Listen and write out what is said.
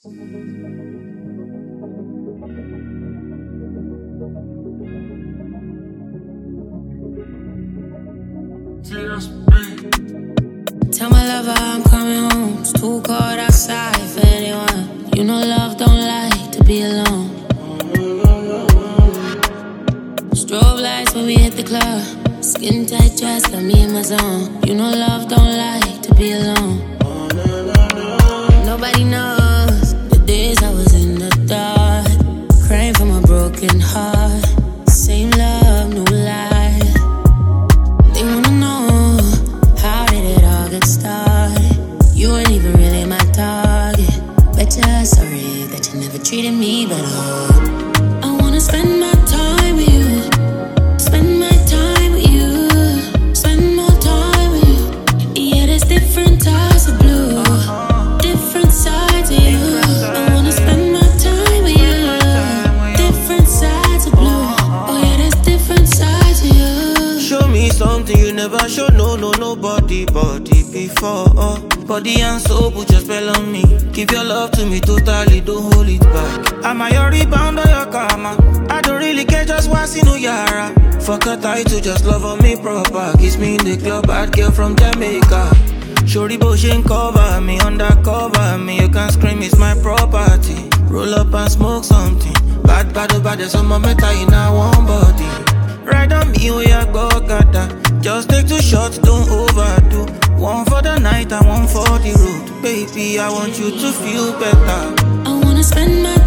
Tell my lover I'm coming home. It's too cold outside for anyone. You know love don't like to be alone. Strobe lights when we hit the club. Skin tight dress got me in my zone. You know love don't like to be alone. Nobody knows the days I was in the dark, crying from a broken heart. Same love, no lie. They wanna know, how did it all get started? You weren't even really my target. Bet you're sorry that you never treated me better. I wanna spend my time with you. Spend my time with you. Spend more time with you. Yeah, there's different types of blue, different sides of you. I wanna spend my time with you. Different sides of blue. Oh yeah, there's different sides of you. Show me something you never show nobody before. Body and soul, put your spell on me. Give your love to me totally, don't hold it back. Am I your rebound or your karma? I don't really care, just what's in Yara. Fuck a title, just love on me proper. Kiss me in the club, bad girl from Jamaica. Shorty Boshin cover me, undercover me. You can scream, it's my property. Roll up and smoke something. Bad, there's some metal in our one body. Ride on me, we are go gada. Just take 2 shots, don't overdo. One for the night and one for the road. Baby, I want you to feel better. I wanna spend my